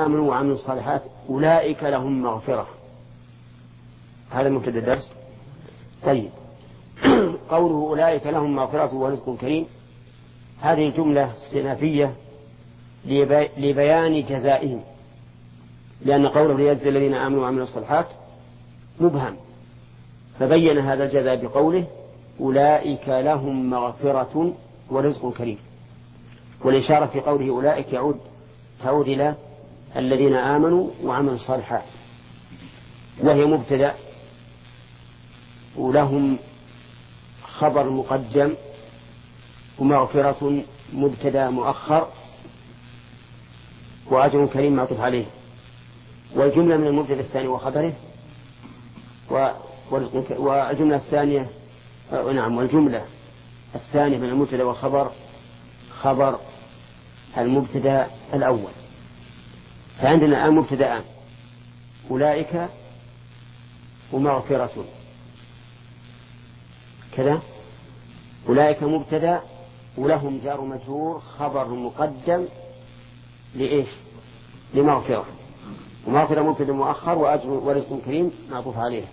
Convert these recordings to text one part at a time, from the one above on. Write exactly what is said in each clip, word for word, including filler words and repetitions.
آمنوا وعملوا الصالحات أولئك لهم مغفرة. هذا مبتدأ الدرس. طيب قوله أولئك لهم مغفرة ورزق كريم، هذه الجملة استئنافية لبيان جزائهم، لأن قوله ليجزي الذين آمنوا وعملوا الصالحات مبهم، فبين هذا الجزاء بقوله أولئك لهم مغفرة ورزق كريم. والإشارة في قوله أولئك يعود تعود إلى الذين آمنوا وعملوا الصالحات، وهي مبتدأ، ولهم خبر مقدم، ومغفرة مبتدأ مؤخر، وأجر كريم معطوف عليه. والجملة من المبتدأ الثاني وخبره، والجملة الثانية نعم والجملة الثانية من المبتدأ والخبر خبر المبتدأ الأول. فعندنا الآن مبتدأان، أولئك ومغفرة كذا. أولئك مبتدأ ولهم جار مجرور خبر مقدم لإيش؟ لمغفرة، ومغفرة مبتدأ مؤخر، وأجر ورزق كريم معطوف عليه.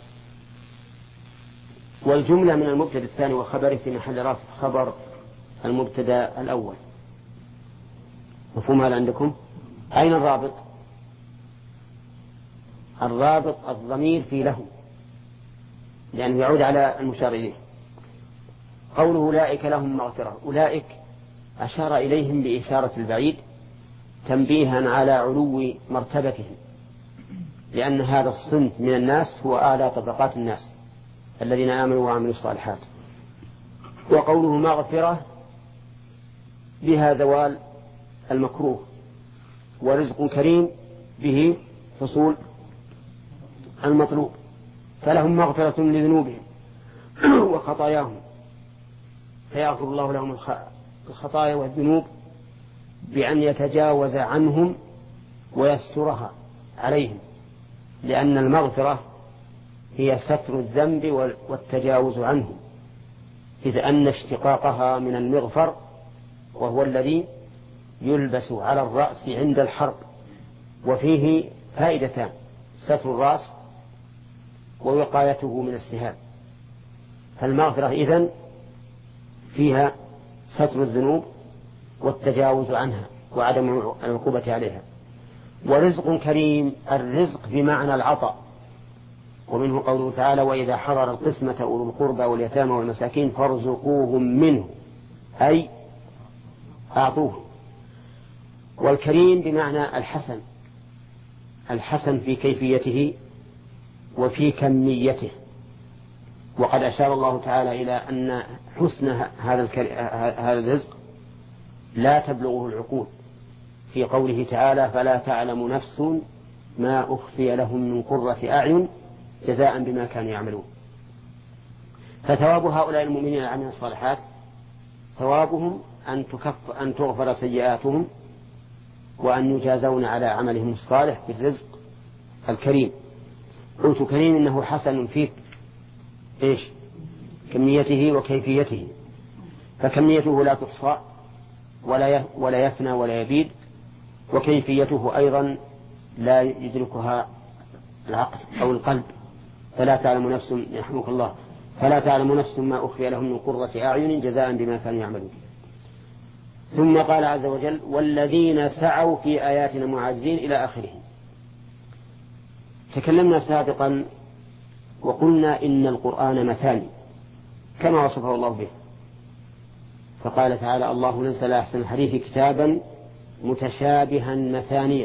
والجملة من المبتدأ الثاني وخبره في محل رفع خبر المبتدأ الأول. مفهوم هذا عندكم؟ أين الرابط؟ الرابط الضمير في له، لأنه يعود على المشار إليه. قوله أولئك لهم مغفرة، أولئك أشار إليهم بإشارة البعيد تنبيها على علو مرتبتهم، لأن هذا الصنف من الناس هو أعلى طبقات الناس الذين آمنوا وعملوا الصالحات. وقوله مغفرة بها زوال المكروه، ورزق كريم به حصول المطلوب، فلهم مغفرة لذنوبهم وخطاياهم، فيغفر الله لهم الخطايا والذنوب بأن يتجاوز عنهم ويسترها عليهم، لأن المغفرة هي ستر الذنب والتجاوز عنه، إذ أن اشتقاقها من المغفر، وهو الذي يلبس على الرأس عند الحرب، وفيه فائدتان: ستر الرأس ووقايته من السهام. فالمغفرة إذن فيها ستر الذنوب والتجاوز عنها وعدم العقوبة عليها. ورزق كريم، الرزق بمعنى العطاء، ومنه قوله تعالى وإذا حضر القسمة أولو القربى واليتامى والمساكين فارزقوهم منه، أي أعطوه. والكريم بمعنى الحسن، الحسن في كيفيته وفي كميته. وقد أشار الله تعالى إلى أن حسن هذا هذا الرزق لا تبلغه العقول في قوله تعالى فلا تعلم نفس ما أخفي لهم من قرة أعين جزاء بما كانوا يعملون. فثواب هؤلاء المؤمنين العاملين الصالحات ثوابهم أن تكف أن تغفر سيئاتهم، وأن يجازون على عملهم الصالح بالرزق الكريم. قلت كريم إنه حسن في إيش؟ كميته وكيفيته، فكميته لا تحصى ولا ولا يفنى ولا يبيد، وكيفيته أيضا لا يدركها العقل أو القلب. فلا تعلم نفس يرحمك الله فلا تعلم نفس ما أخفي لهم من قرة أعين جزاء بما كانوا يعملون. ثم قال عز وجل والذين سعوا في آياتنا معاجزين إلى آخره. تكلمنا سابقا وقلنا إن القرآن مثاني كما وصفه الله به، فقال تعالى الله نزل أحسن الحديث كتابا متشابها مثانيا.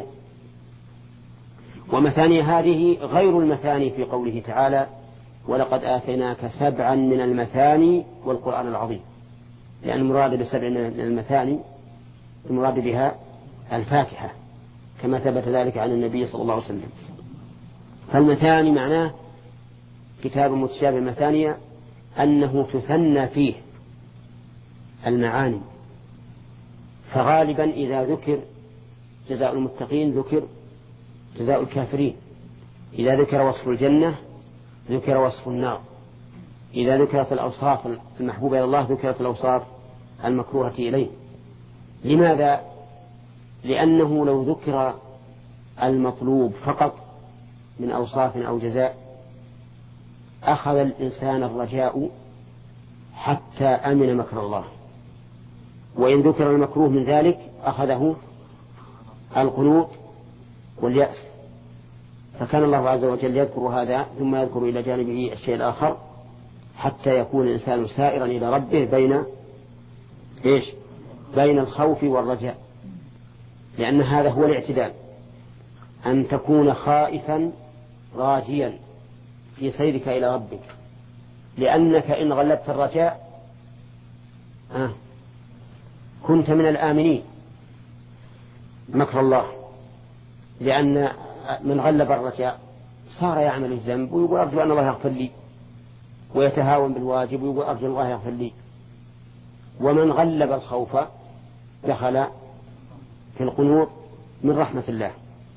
ومثاني هذه غير المثاني في قوله تعالى ولقد آتيناك سبعا من المثاني والقرآن العظيم، لأن المراد بسبع من المثاني المراد بها الفاتحة كما ثبت ذلك عن النبي صلى الله عليه وسلم. فالمثاني معناه كتاب متشابه مثانية أنه تثنى فيه المعاني، فغالبا إذا ذكر جزاء المتقين ذكر جزاء الكافرين، إذا ذكر وصف الجنة ذكر وصف النار، إذا ذكرت الأوصاف المحبوبة إلى الله ذكرت الأوصاف المكروهة إليه. لماذا؟ لأنه لو ذكر المطلوب فقط من أوصاف أو جزاء أخذ الإنسان الرجاء حتى أمن مكر الله، وإن ذكر المكروه من ذلك أخذه القنوط واليأس. فكان الله عز وجل يذكر هذا ثم يذكر إلى جانبه الشيء الآخر حتى يكون الإنسان سائرا إلى ربه بين إيش؟ بين الخوف والرجاء، لأن هذا هو الاعتدال، أن تكون خائفا راجيا في سيرك إلى ربك، لأنك إن غلبت الرجاء آه كنت من الآمنين مكر الله، لأن من غلب الرجاء صار يعمل الذنب ويقول أرجو أن الله يغفر لي، ويتهاون بالواجب ويقول أرجو الله يغفر لي. ومن غلب الخوف دخل في القنوط من رحمة الله.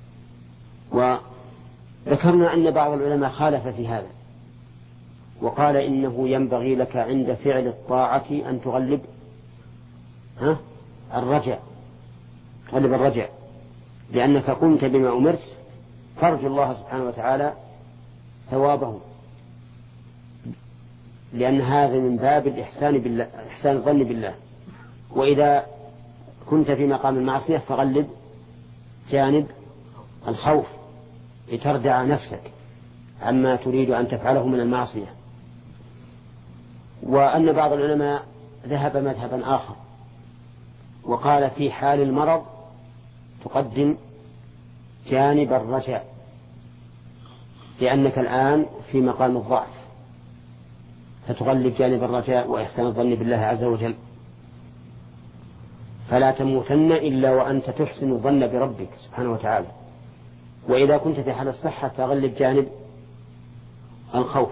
وذكرنا أن بعض العلماء خالف في هذا وقال إنه ينبغي لك عند فعل الطاعة أن تغلب ها الرجاء، تغلب الرجاء، لأنك قمت بما أمرت فارجو الله سبحانه وتعالى ثوابه، لأن هذا من باب الإحسان بالله، إحسان الظن بالله. وإذا كنت في مقام المعصية فغلب جانب الخوف لتردع نفسك عما تريد أن تفعله من المعصية. وأن بعض العلماء ذهب مذهبا آخر وقال في حال المرض تقدم جانب الرجاء، لأنك الآن في مقام الضعف فتغلب جانب الرجاء وإحسان الظن بالله عز وجل. فلا تموتن إلا وأنت تحسن الظن بربك سبحانه وتعالى. وإذا كنت في حال الصحة فغلب جانب الخوف.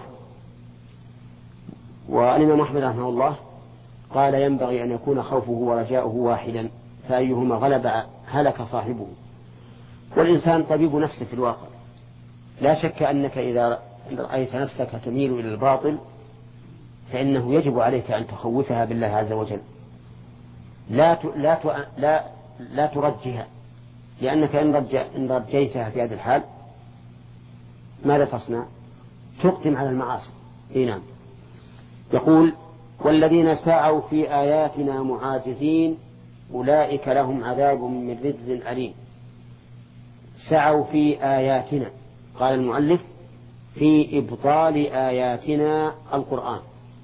والإمام أحمد رحمه الله قال ينبغي أن يكون خوفه ورجاؤه واحدا، فأيهما غلب هلك صاحبه. والإنسان طبيب نفسه في الواقع، لا شك أنك إذا رأيت نفسك تميل إلى الباطل فإنه يجب عليك أن تخوفها بالله عز وجل، لا لا لا لا ترجها، لأنك إن إن رجيتها في هذا الحال ماذا تصنع؟ تقدم على المعاصي. نعم. يقول والذين سعوا في آياتنا معاجزين أولئك لهم عذاب من رجز أليم. سعوا في آياتنا، قال المؤلف في إبطال آياتنا القرآن،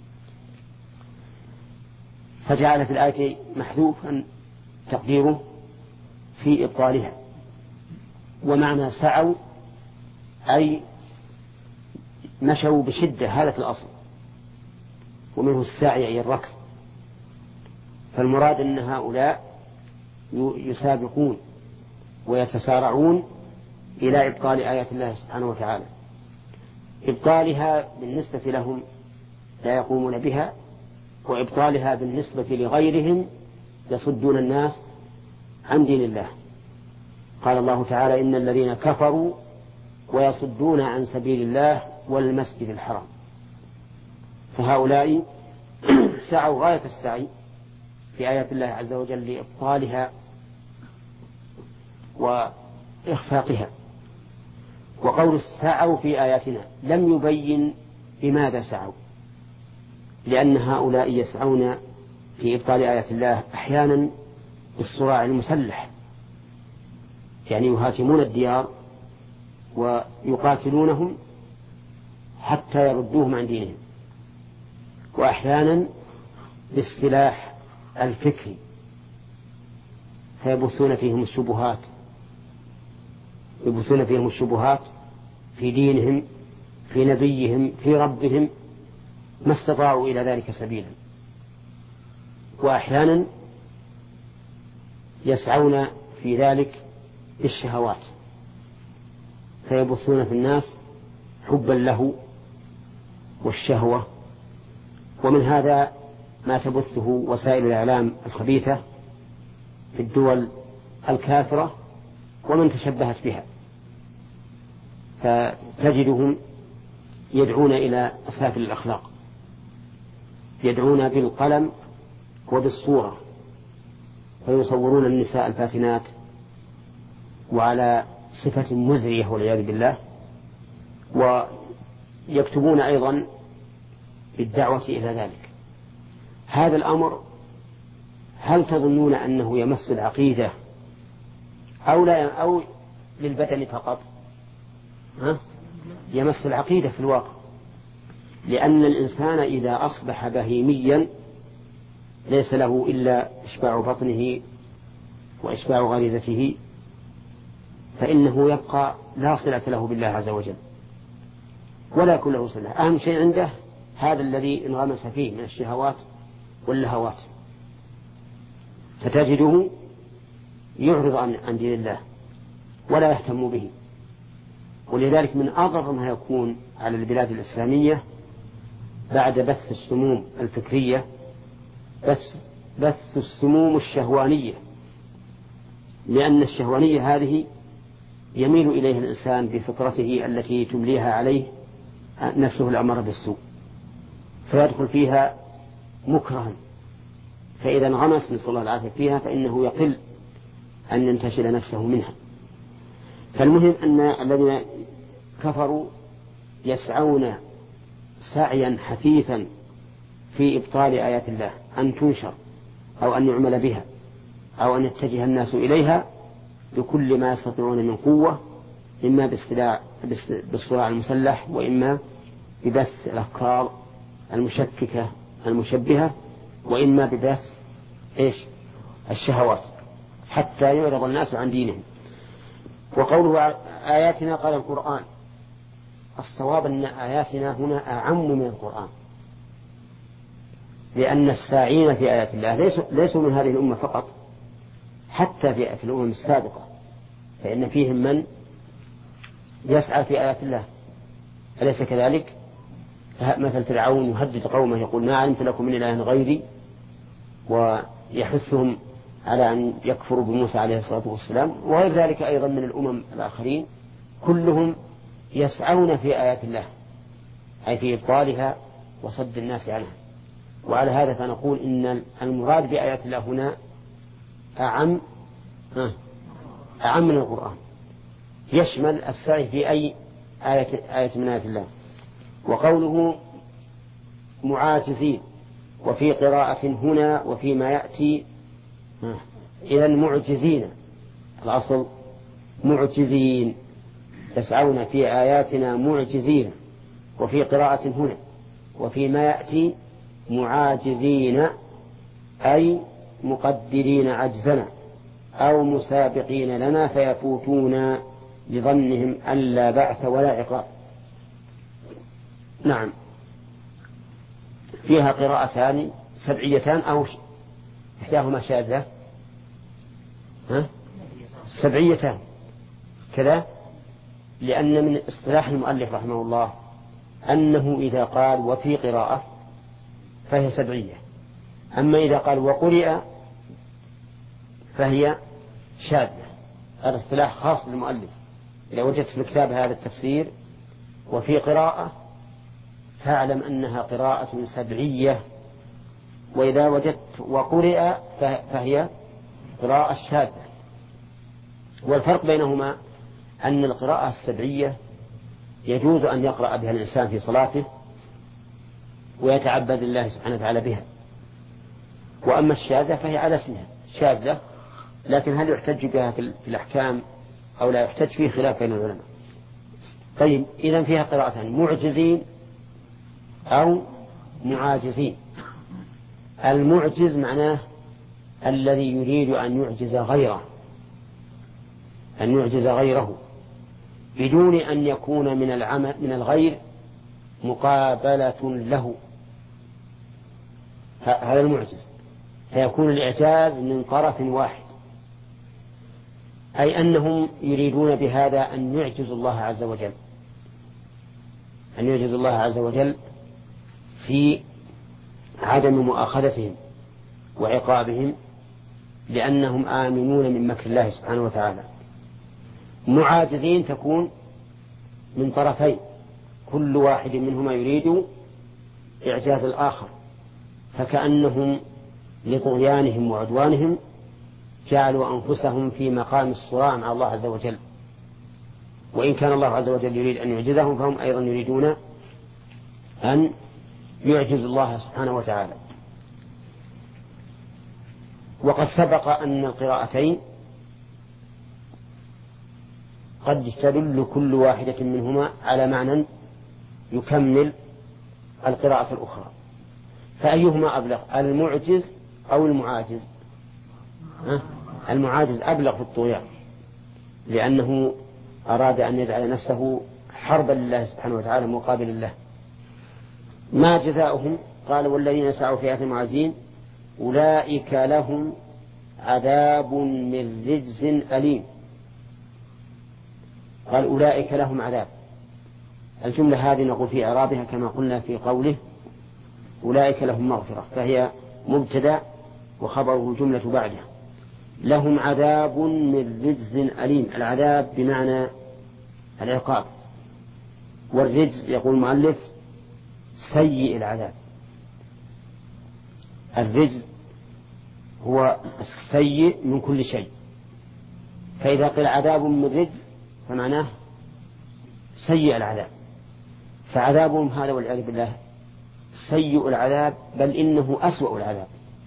فجعل في الآية محذوفا تقديره في إبطالها. ومعنى سعوا أي مشوا بشدة، هذا في الأصل، ومنه السعي أي الركض. فالمراد أن هؤلاء يسابقون ويتسارعون إلى إبطال آيات الله سبحانه وتعالى. إبطالها بالنسبة لهم لا يقومون بها، وإبطالها بالنسبة لغيرهم يصدون الناس عن دين الله. قال الله تعالى إن الذين كفروا ويصدون عن سبيل الله والمسجد الحرام. فهؤلاء سعوا غاية السعي في آيات الله عز وجل لإبطالها وإخفاقها. وقول سعوا في آياتنا لم يبين بماذا سعوا، لأن هؤلاء يسعون في إبطال آيات الله أحيانا بالصراع المسلح، يعني يهاجمون الديار ويقاتلونهم حتى يردوهم عن دينهم، وأحيانا بالسلاح الفكري فيبثون فيهم الشبهات يبثون فيهم الشبهات في دينهم في نبيهم في ربهم ما استطاعوا إلى ذلك سبيلا. وأحيانا يسعون في ذلك بالشهوات فيبثون في الناس حبا له والشهوة. ومن هذا ما تبثه وسائل الإعلام الخبيثة في الدول الكافرة ومن تشبهت بها، فتجدهم يدعون إلى أسافل الأخلاق، يدعون بالقلم وبالصورة، فيصورون النساء الفاتنات وعلى صفة مزرية والعياذ بالله، ويكتبون أيضا بالدعوة إلى ذلك. هذا الأمر هل تظنون أنه يمس العقيدة أو لا أو للبدن فقط؟ ها؟ يمس العقيدة في الواقع، لأن الإنسان إذا أصبح بهيميا ليس له إلا إشباع بطنه وإشباع غريزته، فإنه يبقى لا صلة له بالله عز وجل ولا يكون له صلة. أهم شيء عنده هذا الذي انغمس فيه من الشهوات واللهوات، فتجده يعرض عن دين الله ولا يهتم به. ولذلك من أضر ما يكون على البلاد الإسلامية بعد بث السموم الفكرية بس بث السموم الشهوانية، لأن الشهوانية هذه يميل إليه الإنسان بفطرته التي تمليها عليه نفسه الأمر بالسوء، فيدخل فيها مكرها، فإذا انغمس نسأل الله العافية فيها فإنه يقل أن ينتشل نفسه منها. فالمهم أن الذين كفروا يسعون سعيا حثيثا في إبطال آيات الله، أن تنشر أو أن يعمل بها أو أن يتجه الناس إليها بكل ما يستطيعون من قوة، إما بالصراع المسلح وإما ببث الأفكار المشككة المشبهة وإما ببث إيش الشهوات حتى يعرض الناس عن دينهم. وقوله آياتنا قال القرآن، الصواب أن آياتنا هنا أعم من القرآن، لأن الساعين في آيات الله ليسوا, ليسوا من هذه الأمة فقط، حتى في الأمم السابقة فإن فيهم من يسعى في آيات الله، أليس كذلك؟ مثل فرعون يهدد قومه يقول ما علمت لكم من إله غيري، ويحثهم على أن يكفروا بموسى عليه الصلاة والسلام، وغير ذلك أيضا من الأمم الآخرين كلهم يسعون في آيات الله أي في إبطالها وصد الناس عنها. وعلى هذا فنقول إن المراد بآيات الله هنا أعم أعم من القرآن، يشمل السعي في أي آية, آية من آيات الله. وقوله معاجزين وفي قراءة هنا وفيما يأتي إذا معجزين، الأصل معجزين، يسعون في آياتنا معجزين، وفي قراءة هنا وفيما يأتي معاجزين أي مقدرين عجزنا أو مسابقين لنا فيفوتون لظنهم أن لا بأس ولا عقاب. نعم، فيها قراءتان سبعيتان أو إحداهما شاذة، ها؟ سبعيتان كذا، لأن من اصطلاح المؤلف رحمه الله أنه إذا قال وفي قراءة فهي سبعية، أما إذا قال وقرئ فهي شاذة. هذا اصطلاح خاص بالمؤلف. إذا وجدت في الكتاب هذا التفسير وفي قراءة فاعلم أنها قراءة سبعية، وإذا وجدت وقرئ فهي قراءة شاذة. والفرق بينهما أن القراءة السبعية يجوز أن يقرأ بها الإنسان في صلاته ويتعبد الله سبحانه وتعالى بها، وأما الشاذة فهي على اسمها شاذة، لكن هل يحتج بها في الأحكام أو لا يحتج فيه خلاف بين العلماء. طيب، إذن فيها قراءتان معجزين أو معاجزين. المعجز معناه الذي يريد أن يعجز غيره، أن يعجز غيره بدون أن يكون من العمل من الغير مقابلة له، هذا المعجز، فيكون الإعجاز من طرف واحد، أي أنهم يريدون بهذا أن يعجزوا الله عز وجل، أن يعجزوا الله عز وجل في عدم مؤاخذتهم وعقابهم لأنهم آمنون من مكر الله سبحانه وتعالى. معاجزين تكون من طرفين، كل واحد منهما يريد إعجاز الآخر، فكأنهم لطغيانهم وعدوانهم جعلوا أنفسهم في مقام الصراع مع الله عز وجل، وإن كان الله عز وجل يريد أن يعجزهم فهم أيضا يريدون أن يعجزوا الله سبحانه وتعالى. وقد سبق أن القراءتين قد تدل كل واحدة منهما على معنى يكمل القراءة الأخرى، فأيهما أبلغ، المعجز أو المعاجز؟ أه؟ المعاجز أبلغ في الطغيان، لأنه أراد أن يجعل نفسه حربا لله سبحانه وتعالى مقابل الله. ما جزاؤهم؟ قال والذين سعوا في آياتنا معاجزين أولئك لهم عذاب من رجز أليم. قال أولئك لهم عذاب. الجملة هذه نقول في إعرابها كما قلنا في قوله أولئك لهم مغفرة، فهي مبتدأ وخبره الجملة بعده. لهم عذاب من رجز أليم، العذاب بمعنى العقاب، والرجز يقول المؤلف سيء العذاب. الرجز هو السيء من كل شيء، فإذا قيل عذاب من رجز فمعناه سيء العذاب، فعذابهم هذا والعياذ بالله سيء العذاب، بل إنه أسوأ العذاب،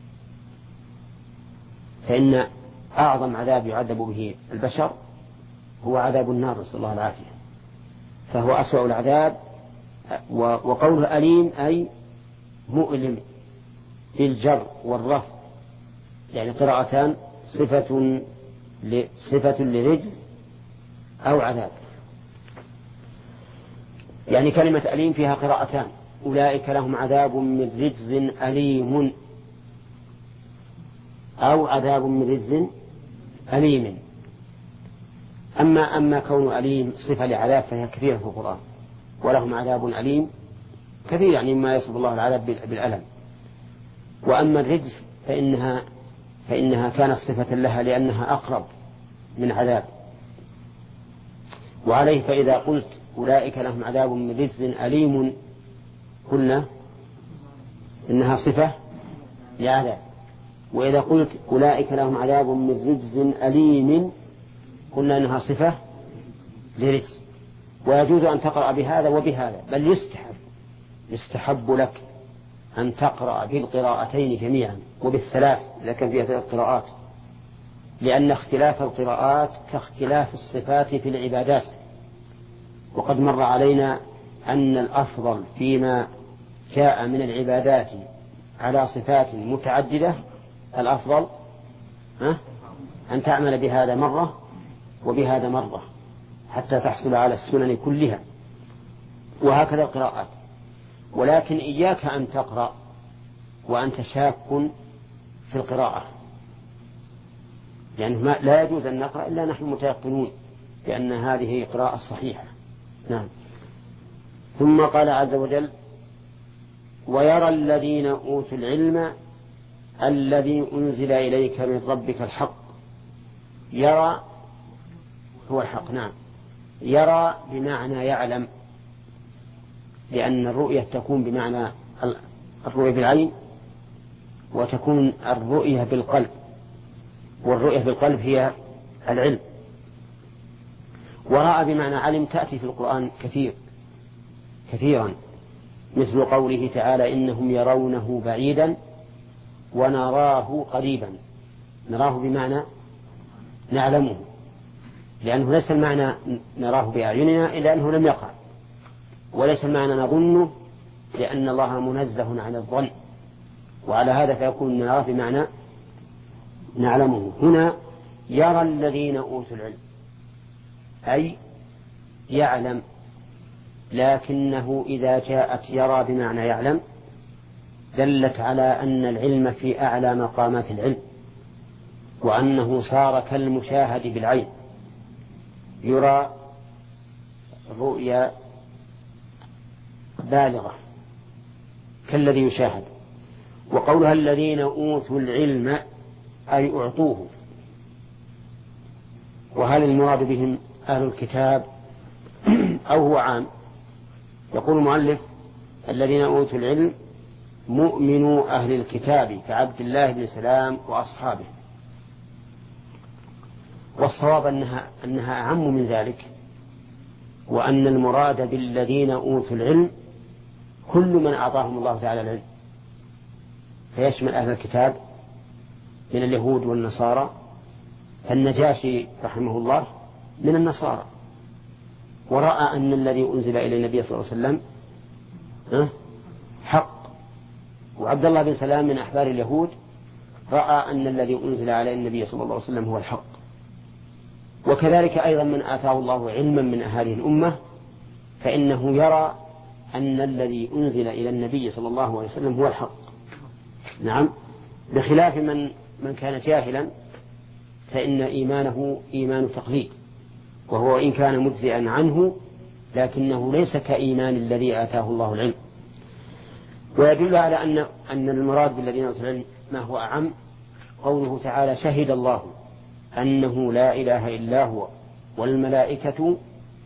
فإن أعظم عذاب يعذب به البشر هو عذاب النار، نسأل الله العافية، فهو أسوأ العذاب. وقوله أليم أي مؤلم بالجر والرفع، يعني قراءتان صفة صفة لرجز أو عذاب. يعني كلمة أليم فيها قراءتان، أولئك لهم عذاب من رجز أليم أو عذاب من رجز أليم. أما أما كون أليم صفة لعذاب فهي كثيرة في القرآن، ولهم عذاب أليم كثير، يعني ما يصف الله العذاب بالألم. وأما الرجز فإنها فإنها كانت صفة لها لأنها أقرب من عذاب. وعليه فإذا قلت أولئك لهم عذاب من رجز أليم قلنا إنها صفة لعذاب، وإذا قلت أولئك لهم عذاب من رجز أليم قلنا إنها صفة لرجز. ويجوز أن تقرأ بهذا وبهذا، بل يستحب يستحب لك أن تقرأ بالقراءتين جميعا وبالثلاث إذا كان فيها ثلاث قراءات، لأن اختلاف القراءات كاختلاف الصفات في العبادات. وقد مر علينا أن الأفضل فيما جاء من العبادات على صفات متعددة الأفضل أن تعمل بهذا مرة وبهذا مرة حتى تحصل على السنن كلها، وهكذا القراءات. ولكن إياك أن تقرأ وأنت شاك في القراءة، يعني ما لا يجوز أن نقرأ إلا نحن متيقنون بأن هذه قراءة صحيحة. نعم. ثم قال عز وجل ويرى الذين أوتوا العلم الذي أنزل إليك من ربك الحق. يرى هو الحق. نعم. يرى بمعنى يعلم، لأن الرؤية تكون بمعنى الرؤية بالعين، وتكون الرؤية بالقلب، والرؤية بالقلب هي العلم. ورأى بمعنى علم تأتي في القرآن كثير كثيرا، مثل قوله تعالى إنهم يرونه بعيدا ونراه قريبا. نراه بمعنى نعلمه، لأنه ليس المعنى نراه بأعيننا إلا أنه لم يقع، وليس المعنى نظنه لأن الله منزه عن الظن، وعلى هذا فيكون نراه بمعنى نعلمه. هنا يرى الذين أوتوا العلم أي يعلم، لكنه إذا جاءت يرى بمعنى يعلم دلت على أن العلم في أعلى مقامات العلم، وأنه صار كالمشاهد بالعين، يرى رؤيا بالغة كالذي يشاهد. وقولها الذين أوتوا العلم أي أعطوه. وهل المراد بهم أهل الكتاب أو هو عام؟ يقول المؤلف الذين أوتوا العلم مؤمنوا أهل الكتاب كعبد الله بن سلام وأصحابه. والصواب أنها, أنها أعم من ذلك، وأن المراد بالذين أوتوا العلم كل من أعطاهم الله تعالى العلم، فيشمل أهل الكتاب من اليهود والنصارى. فالنجاشي رحمه الله من النصارى، ورأى أن الذي أنزل إلى النبي صلى الله عليه وسلم حق. وعبد الله بن سلام من أحبار اليهود رأى أن الذي أنزل على النبي صلى الله عليه وسلم هو الحق. وكذلك أيضا من آتاه الله علما من هذه الأمة فإنه يرى أن الذي أنزل إلى النبي صلى الله عليه وسلم هو الحق. نعم، بخلاف من من كان جاهلا فإن إيمانه إيمان تقليد، وهو إن كان مجزئا عنه لكنه ليس كإيمان الذي آتاه الله العلم. ويدل على أن أن المراد بالذين أوتوا العلم ما هو أعم قوله تعالى: شهد الله أنه لا إله إلا هو والملائكة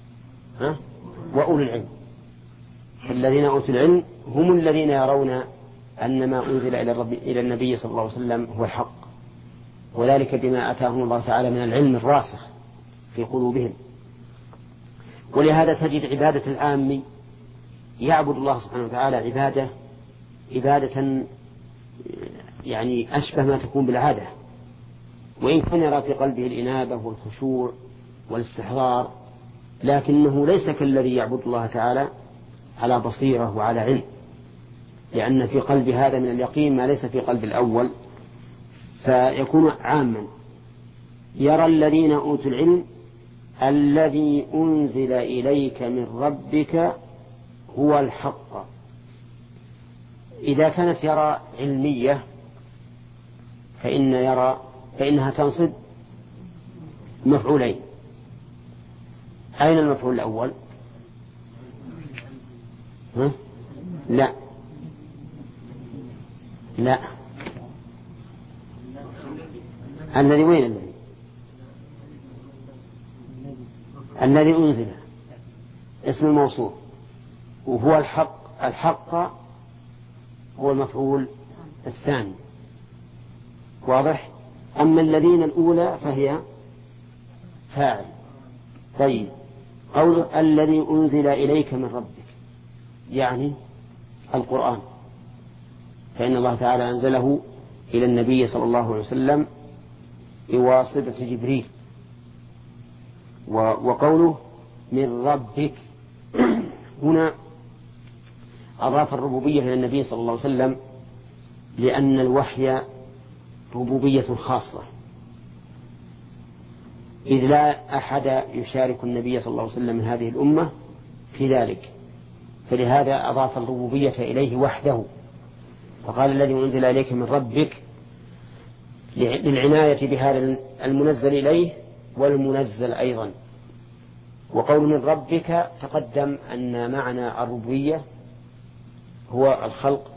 وأولو العلم. الذين أوتوا العلم هم الذين يرون أن ما أنزل إلى الرب إلى النبي صلى الله عليه وسلم هو الحق، وذلك بما أتاهم الله تعالى من العلم الراسخ في قلوبهم. ولهذا تجد عبادة العام يعبد الله سبحانه وتعالى عبادة عبادة يعني أشبه ما تكون بالعادة، وإن كان يرى في قلبه الإنابة والخشوع والاستحضار، لكنه ليس كالذي يعبد الله تعالى على بصيرة وعلى علم، لأن في قلب هذا من اليقين ما ليس في قلب الأول، فيكون عاما. يرى الذين أوتوا العلم الذي أنزل إليك من ربك هو الحق. إذا كانت يرى علمية فإن يرى فإنها تنصب مفعولين. أين المفعول الأول؟ ها؟ لا لا الذي وين الذي الذي أنزل اسم الموصول، وهو الحق. الحق هو المفعول الثاني، واضح؟ أما الذين الأولى فهي فاعل. طيب، قول الذي أنزل إليك من ربك يعني القرآن، فإن الله تعالى أنزله إلى النبي صلى الله عليه وسلم بواسطة جبريل. وقوله من ربك هنا أضاف الربوبية إلى النبي صلى الله عليه وسلم، لأن الوحي ربوبية خاصة، إذ لا أحد يشارك النبي صلى الله عليه وسلم من هذه الأمة في ذلك، فلهذا أضاف الربوبية إليه وحده، فقال الذي أنزل إليك من ربك للعناية بهذا المنزل إليه والمنزل أيضا. وقول من ربك تقدم أن معنى الربوبية هو الخلق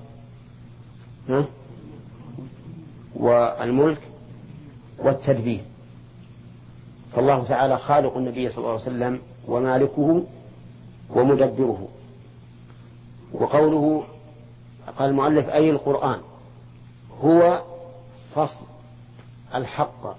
والملك والتدبير، فالله تعالى خالق النبي صلى الله عليه وسلم ومالكه ومدبره. وقوله قال المؤلف أي القرآن هو فصل الحق.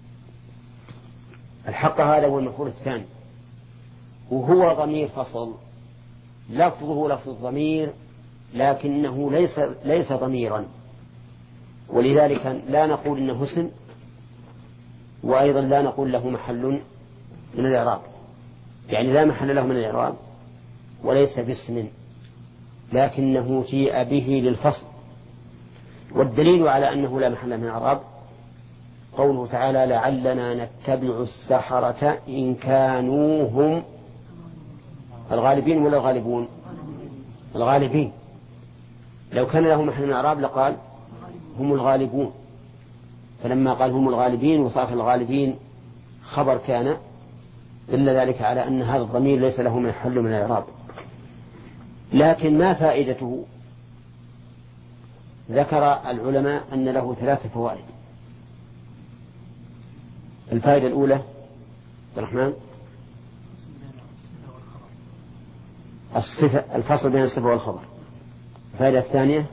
الحق هذا هو المفعول الثاني، وهو ضمير فصل، لفظه لفظ الضمير لكنه ليس ليس ضميرا، ولذلك لا نقول إنه اسم، وأيضا لا نقول له محل من الإعراب، يعني لا محل له من الإعراب وليس باسم، لكنه جيء به للفصل. والدليل على أنه لا محل من الإعراب قوله تعالى لعلنا نتبع السحرة إن كانوا هم الغالبين ولا الغالبون؟ الغالبين. لو كان له محل من الإعراب لقال هم الغالبون، فلما قال هم الغالبين وصار الغالبين خبر كان دل ذلك على أن هذا الضمير ليس له محل من الإعراب. لكن ما فائدته؟ ذكر العلماء أن له ثلاث فوائد. الفائدة الأولى عبد الرحمن الصفة، الفصل بين الصفة والخبر. الفائدة الثانية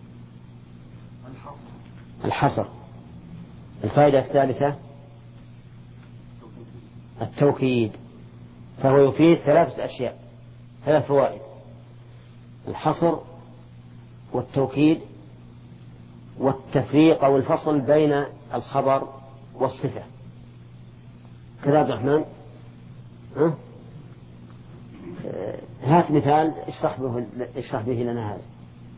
الحصر. الفائدة الثالثة التوكيد. فهو يفيد ثلاثة أشياء، ثلاث فوائد: الحصر والتوكيد والتفريق أو الفصل بين الخبر والصفة. كذا عبد الرحمن، ها؟ هات مثال اشرح به, اشرح به لنا هذا.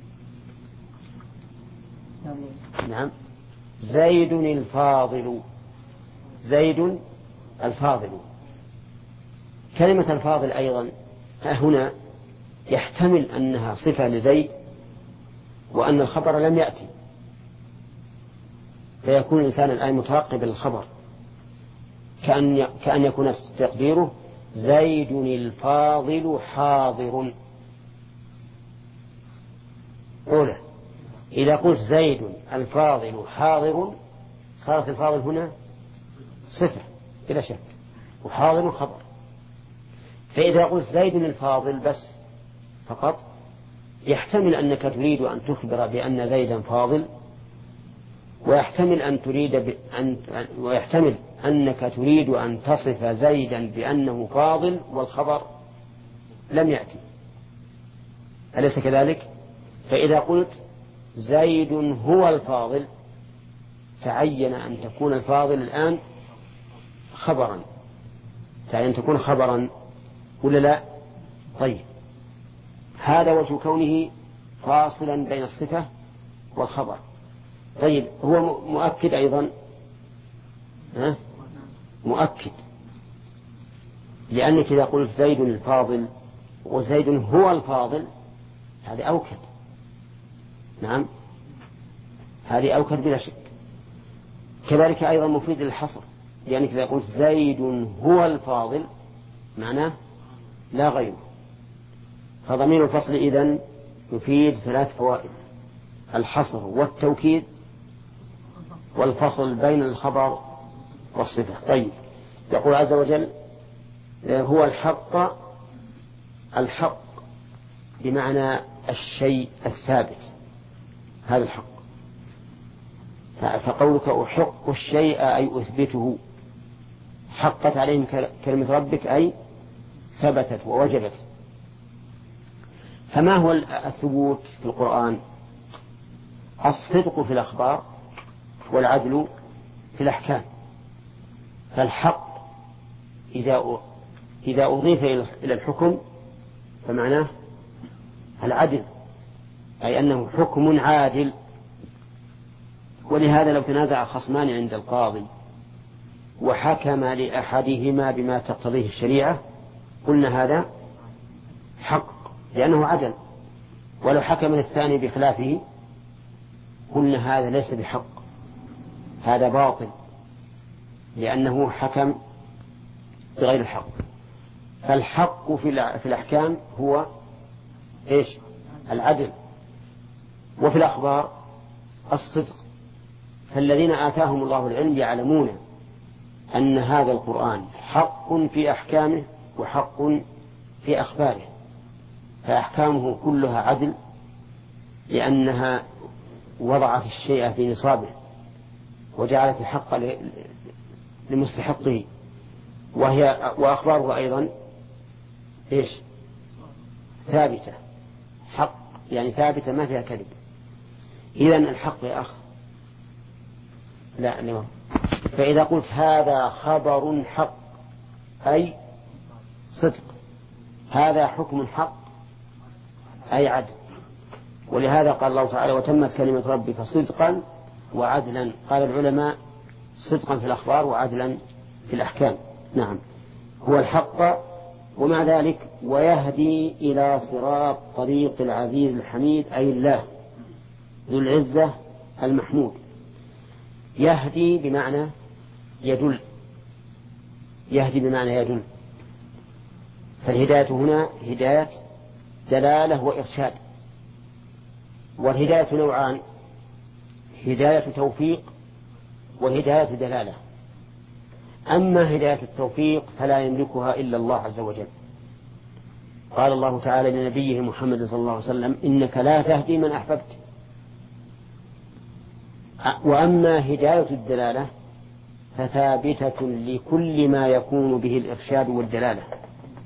نعم. زيد الفاضل، زيد الفاضل. كلمة الفاضل أيضا هنا يحتمل أنها صفة لزيد وأن الخبر لم يأتي، فيكون الإنسان الآن مترقب للخبر، كأن كأن يكون تقديره زيد الفاضل حاضر. أولى إذا قلت زيد الفاضل حاضر صارت الفاضل هنا صفة بلا شك، وحاضر خبر. فإذا قلت زيد الفاضل بس فقط يحتمل أنك تريد أن تخبر بأن زيدا فاضل، ويحتمل أن تريد بأن ويحتمل أنك تريد أن تصف زيدا بأنه فاضل والخبر لم يأتي، أليس كذلك؟ فإذا قلت زيد هو الفاضل تعين أن تكون الفاضل الآن خبرا، تعين أن تكون خبرا ولا لا؟ طيب، هذا وجه كونه فاصلا بين الصفة والخبر. طيب، هو مؤكد أيضا، ها؟ مؤكد، لأنك إذا قلت زيد الفاضل وزيد هو الفاضل هذه أوكد. نعم، هذه أوكد بلا شك. كذلك أيضا مفيد للحصر، لأنك إذا قلت زيد هو الفاضل معناه لا غيره. فضمير الفصل إذن يفيد ثلاث فوائد: الحصر والتوكيد والفصل بين الخبر والصفة. طيب، يقول عز وجل هو الحق، الحق بمعنى الشيء الثابت، هذا الحق. فقولك أحق الشيء أي أثبته، حقت عليهم كلمة ربك أي ثبتت ووجبت. فما هو الثبوت في القرآن؟ الصدق في الأخبار والعدل في الأحكام. فالحق إذا إذا أضيف إلى الحكم فمعناه العدل، أي أنه حكم عادل. ولهذا لو تنازع الخصمان عند القاضي وحكم لأحدهما بما تقتضيه الشريعة قلنا هذا حق لأنه عدل، ولو حكم الثاني بخلافه قلنا هذا ليس بحق، هذا باطل لأنه حكم بغير الحق. فالحق في الأحكام هو إيش؟ العدل. وفي الأخبار الصدق. فالذين آتاهم الله العلم يعلمون أن هذا القرآن حق في أحكامه وحق في أخباره، فأحكامه كلها عدل لأنها وضعت الشيء في نصابه وجعلت الحق لمستحقه، وهي وأخباره أيضا إيش؟ ثابتة، حق يعني ثابتة ما فيها كذب. إذن الحق يا أخ لا نعم. فإذا قلت هذا خبر حق أي صدق، هذا حكم حق أي عدل. ولهذا قال الله تعالى وتمت كلمة ربك صدقا وعدلا. قال العلماء صدقا في الأخبار وعدلا في الأحكام. نعم، هو الحق. ومع ذلك ويهدي إلى صراط طريق العزيز الحميد أي الله ذو العزة المحمود. يهدي بمعنى يدل، يهدي بمعنى يدل. فالهداية هنا هداية دلالة وإرشاد. والهداية نوعان: هداية توفيق وهداية دلالة. أما هداية التوفيق فلا يملكها إلا الله عز وجل. قال الله تعالى لنبيه محمد صلى الله عليه وسلم إنك لا تهدي من أحببت. وأما هداية الدلالة فثابتة لكل ما يكون به الإرشاد والدلالة.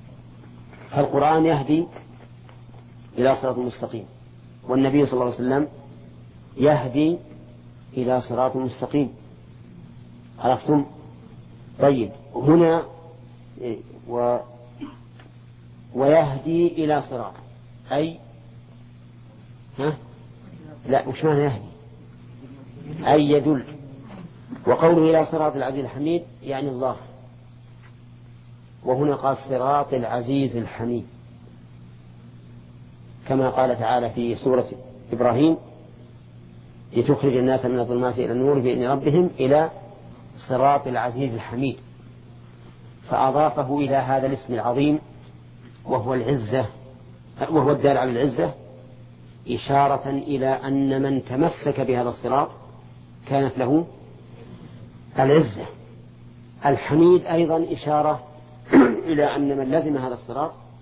فالقرآن يهدي إلى صراط مستقيم، والنبي صلى الله عليه وسلم يهدي إلى صراط مستقيم. عرفتم؟ طيب هنا و ويهدي إلى صراط أي ها؟ لا، وش معنى يهدي؟ أي يدل. وقوله إلى صراط العزيز الحميد يعني الله، وهنا قال صراط العزيز الحميد، كما قال تعالى في سورة إبراهيم لتخرج الناس من الظلمات إلى النور بإذن ربهم إلى صراط العزيز الحميد، فأضافه إلى هذا الاسم العظيم وهو العزة، وهو الدال على العزة، إشارة إلى أن من تمسك بهذا الصراط كانت له العزة. الحميد أيضا إشارة إلى أن من لزم هذا الصراط